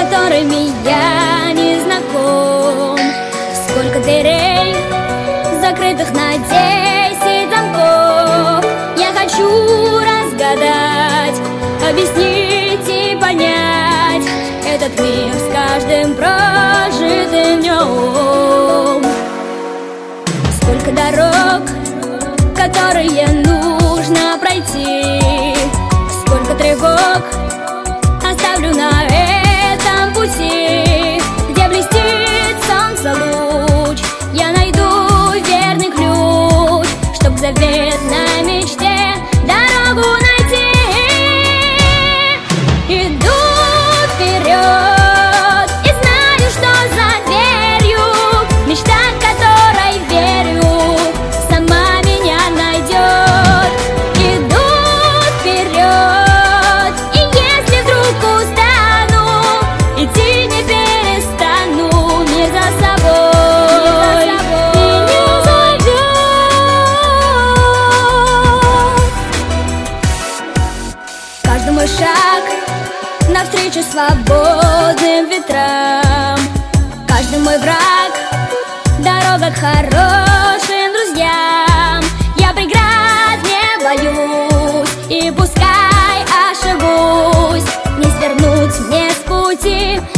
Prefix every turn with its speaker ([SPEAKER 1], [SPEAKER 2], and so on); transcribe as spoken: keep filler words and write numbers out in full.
[SPEAKER 1] которыми я не знаком. Сколько дверей, закрытых на десять замков. Я хочу разгадать, объяснить и понять этот мир с каждым прожитым днем. Сколько дорог, которые нужно пройти, сколько тревог оставлю на этом пути. Где блестит солнце луч, я найду верный ключ, чтоб к заветной мечте дорогу найти. Иду вперед и знаю, что за дверью мечта, которой верю, сама меня найдет. Иду вперед, и если вдруг устану, идти не перестану, не за собой, и не зовет. Каждый мой шаг навстречу свободным ветрам, каждый мой враг — дорога к хорошим друзьям. Я преград не боюсь, и пускай ошибусь, не свернуть мне с пути.